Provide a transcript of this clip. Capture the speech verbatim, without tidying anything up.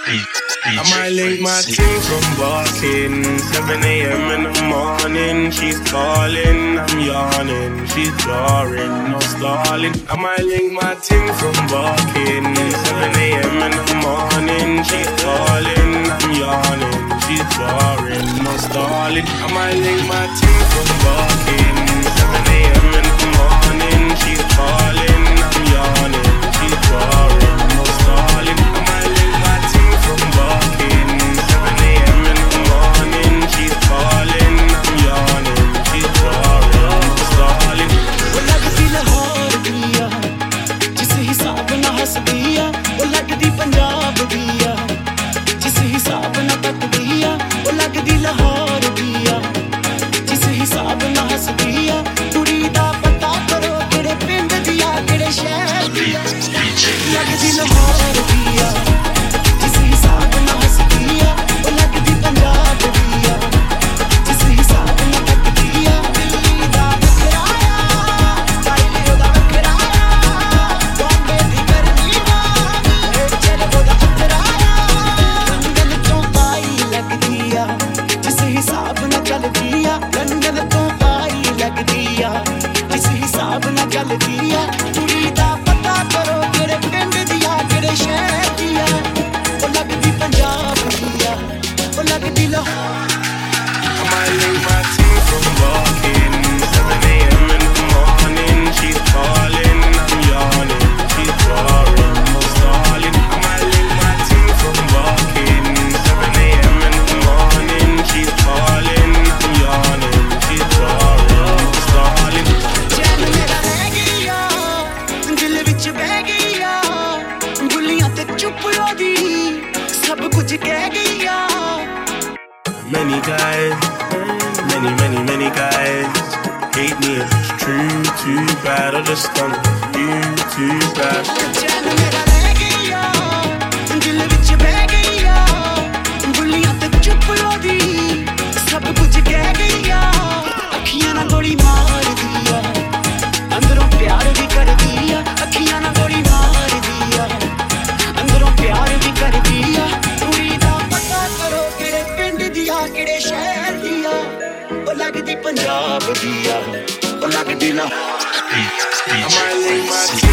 I might link my team from barking. seven a.m. in the morning. She's calling, I'm yawning. She's jarring, no stalling. I might link my team from barking. seven a.m. in the morning. She's calling, I'm yawning. She's jarring, no stalling. I might link my team from barking. seven a.m. in the morning. She's calling, I'm yawning. She's jarring, no stalling. I might link my team from barking. seven a.m. in the morning. She's calling, I'm yawning. She's jarring, no stalling. वो लगती लाहौर दिया जिस हिसाब ना हंस दिया वो लगती पंजाब दिया जिस हिसाब ना तक दिया वो लगती लाहौर दिया जिस हिसाब ना हंस दिया कुड़ी दा पता करो किड़े पिंड दिया किड़े शहर दिया लगती लाहौर दिया जिस हिसाब ना हंस दिया वो लगती पंजाब दिया जिस हिसाब ना तक दिया दिल्ली दा बखराया स्टाइल ओदा बखराया बॉम्बे दी गर्मी वांग चल ओदा बखराया लंदन तो आई लगदी आ जिस हिसाब ना चलदी आ लंदन तो आई लगदी आ जिस हिसाब ना चलदी आ कुड़ी दा पता करो किड़े पिंड दिया किड़े शहर दिया वो लगदी पंजाब दिया वो लगदी Lahore I might link my team from barking. seven a.m. in the morning. She's calling, I'm yawning. She's jarring, no stalling. I might link my team from barking. seven a.m. in the morning. She's calling, I'm yawning. She's jarring, no stalling. चैन मेरा रह गया दिल विच बह गया बुलियां ते चुप ओदी सब कुछ कह गया Many guys, many, many, many guys hate me if it's true, too bad. I just don't you too bad. चैन मेरा रह गया दिल विच बह गया बुलियां ते चुप ओदी सब कुछ कह गया अखियां ना गोली मार दिया अंदरों प्यार भी कर दिया अखियां ना गोली मार दिया अंदरों प्यार भी कर दिया कुड़ी दा पता करो किड़े पिंड दिया किड़े शहर दिया वो लगदी पंजाब दिया वो लगदी ना I might link my team